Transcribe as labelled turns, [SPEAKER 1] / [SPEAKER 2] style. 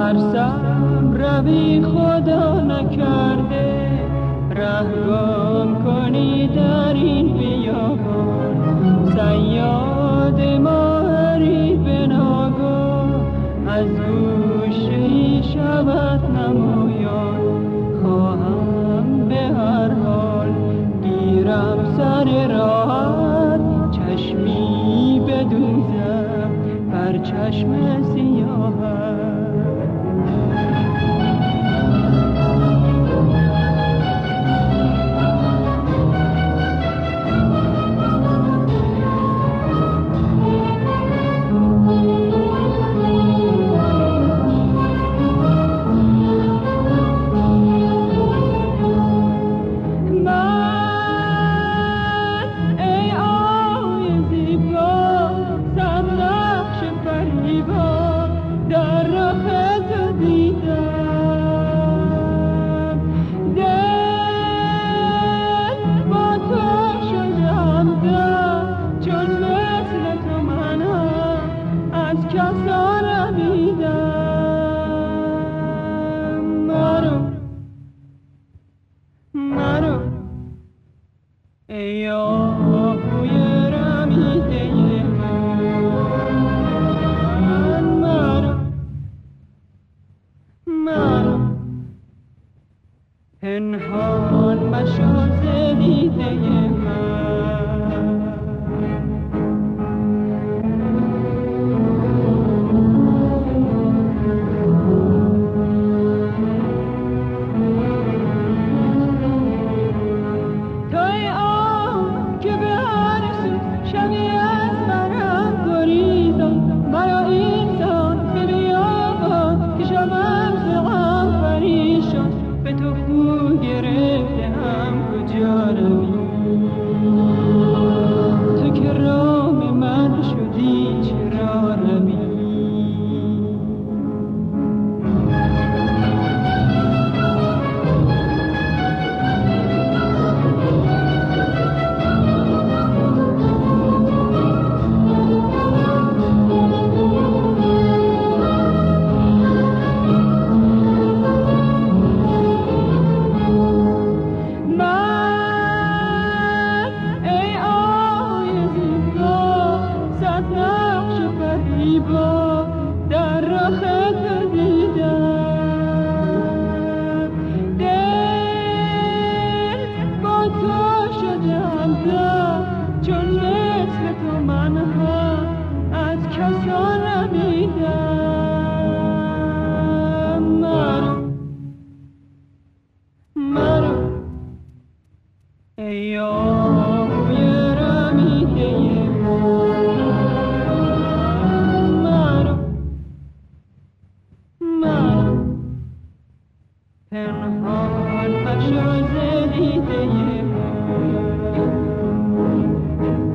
[SPEAKER 1] ترسم روی خدا نکرده، رهگم کنی در این بیابان. صیاد ماهری به ناگاه از گوشه شود نمایان. خواهم به هر حال گیرم سر راحت، چشمی بدوزم بر چشم سیاهت. پنهان مشو ز دیده من. توی آن که به هر سو شبی از مرم گریزم، مرا اینسان به بیابان که شبم ز غم پریشان. به تو خو گرفته هم کجا روی، تو که رام من شدی چرا روی. در رخ تو دیدم، دل با تو شده همزم، چون مثل تو من هم از کسان رمیدم. مرو ای آهوی رمیده پنهان مشو ز دیده من.